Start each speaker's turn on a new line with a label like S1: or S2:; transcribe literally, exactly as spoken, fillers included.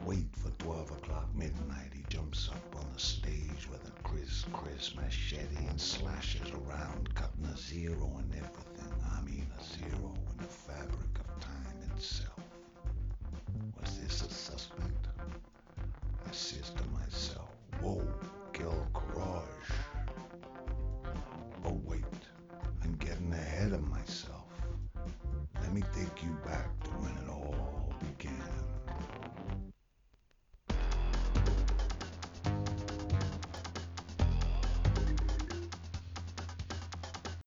S1: wait for twelve o'clock midnight. He jumps up on the stage with a Chris Chris machete and slashes around, cutting a zero in everything. I mean a zero in the fabric of time itself.